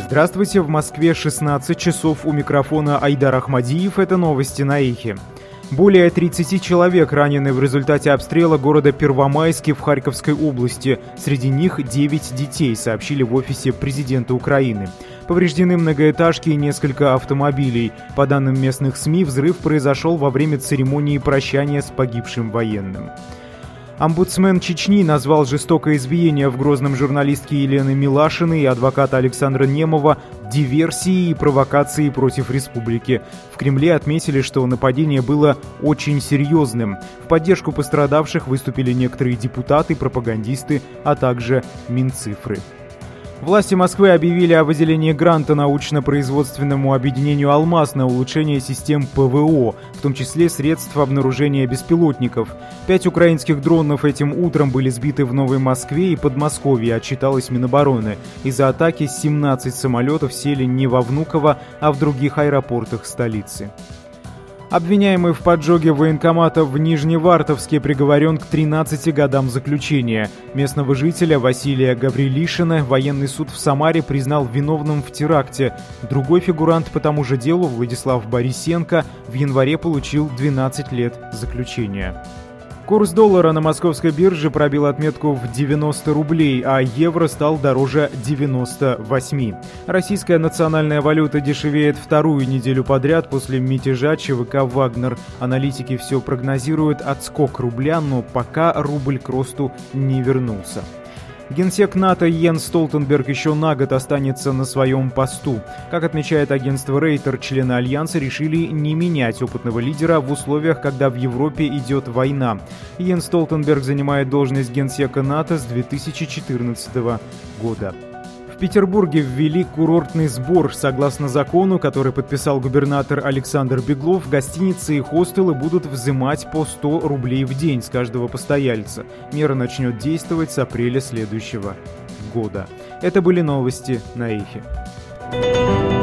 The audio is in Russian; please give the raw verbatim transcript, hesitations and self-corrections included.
Здравствуйте, в Москве шестнадцать часов, у микрофона Айдар Ахмадиев, это новости на Эхе. Более тридцати человек ранены в результате обстрела города Первомайский в Харьковской области. Среди них девять детей, сообщили в офисе президента Украины. Повреждены многоэтажки и несколько автомобилей. По данным местных СМИ, взрыв произошел во время церемонии прощания с погибшим военным. Омбудсмен Чечни назвал жестокое избиение в Грозном журналистки Елены Милашиной и адвоката Александра Немова диверсией и провокацией против республики. В Кремле отметили, что нападение было очень серьезным. В поддержку пострадавших выступили некоторые депутаты, пропагандисты, а также Минцифры. Власти Москвы объявили о выделении гранта научно-производственному объединению «Алмаз» на улучшение систем ПВО, в том числе средств обнаружения беспилотников. Пять украинских дронов этим утром были сбиты в Новой Москве и Подмосковье, отчиталось Минобороны. Из-за атаки семнадцать самолетов сели не во Внуково, а в других аэропортах столицы. Обвиняемый в поджоге военкомата в Нижневартовске приговорен к тринадцати годам заключения. Местного жителя Василия Гаврилишина военный суд в Самаре признал виновным в теракте. Другой фигурант по тому же делу, Владислав Борисенко, в январе получил двенадцать лет заключения. Курс доллара на московской бирже пробил отметку в девяносто рублей, а евро стал дороже девяноста восьми. Российская национальная валюта дешевеет вторую неделю подряд после мятежа ЧВК «Вагнер». Аналитики все прогнозируют отскок рубля, но пока рубль к росту не вернулся. Генсек НАТО Йенс Столтенберг еще на год останется на своем посту. Как отмечает агентство Рейтер, члены Альянса решили не менять опытного лидера в условиях, когда в Европе идет война. Йенс Столтенберг занимает должность генсека НАТО с две тысячи четырнадцатого года. В Петербурге ввели курортный сбор. Согласно закону, который подписал губернатор Александр Беглов, гостиницы и хостелы будут взимать по сто рублей в день с каждого постояльца. Мера начнет действовать с апреля следующего года. Это были новости на Эхе.